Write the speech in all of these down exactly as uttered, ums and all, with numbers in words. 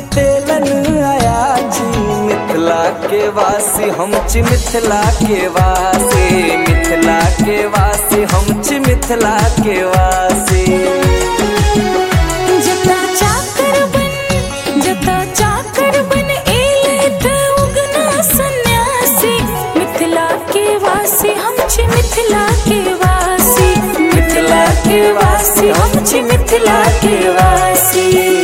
बितेलन अयाजी। मिथिला के वासी हम छी मिथिला के वासी, मिथिला के वासी हम छी मिथिला के वासी। जता चाकर बन जता चाकर बन एलेत उगना सन्यासी। मिथिला के वासी हम छी मिथिला के वासी, मिथिला के वासी हम छी मिथिला के वासी।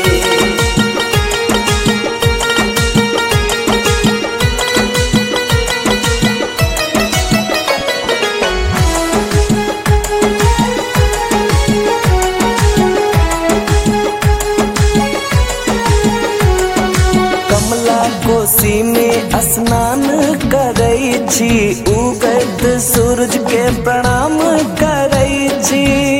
कोसी में स्नान करै छी, उगैत सूरज के प्रणाम करै छी।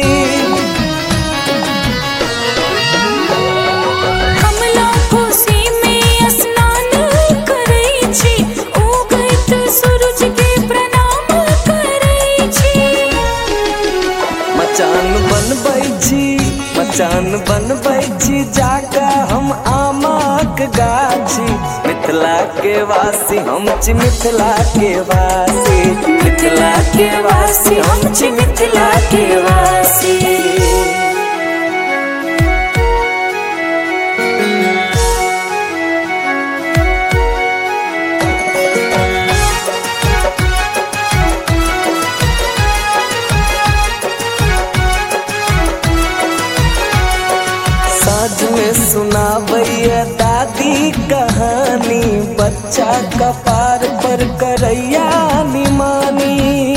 कमला कोसी में स्नान करै छी, उगैत सूरज के प्रणाम करै छी। मचान बनबै छी मचान बनबै छी जाके हम आमक गाछी। मिथिला के वासी हम छी मिथिला के वासी, मिथिला के वासी हम छी मिथिला के वासी। साँझ में सुनाबैया दादी कहानी, बच्चा कपार पर करैया निमानी।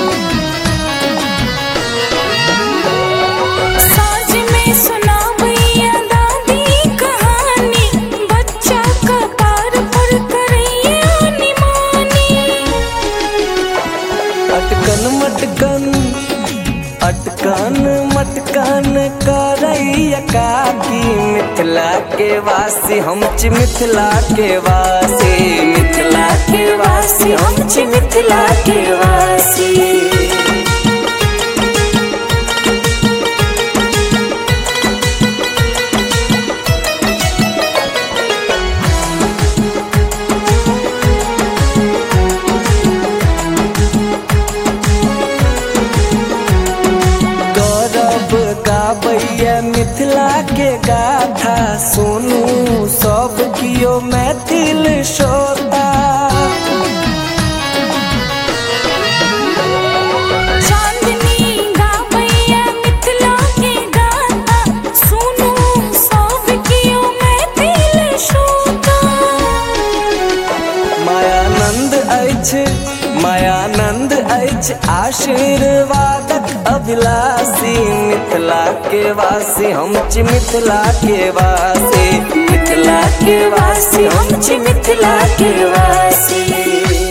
साँझ में सुनाबैया दादी कहानी, बच्चा कपार पर करैया निमानी। अटकन मटकन अटकन मटकन करैया काकी। मिथिला के वासी हम छी मिथिला के वासी, मिथिला के वासी हम छी मिथिला के वासी। गाबैया मिथिला के गाथा, सुनू सब कियो मैथिल श्रोता। चांदनी गाबैया मिथिला के गाथा, सुनू सब कियो मैथिल श्रोता। मायानंद अछि मायानंद अछि आशीर्वादक अभिलाषी। मिथिला के वासी हम छी मिथिला के वासी, मिथिला के वासी हम छी मिथिला के वासी।